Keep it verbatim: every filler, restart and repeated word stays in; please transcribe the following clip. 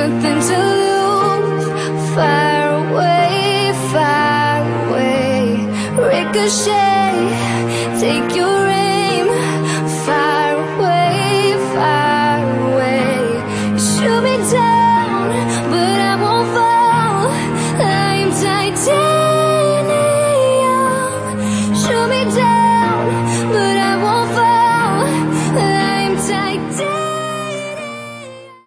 nothing to lose. Far away, far away. Ricochet, take your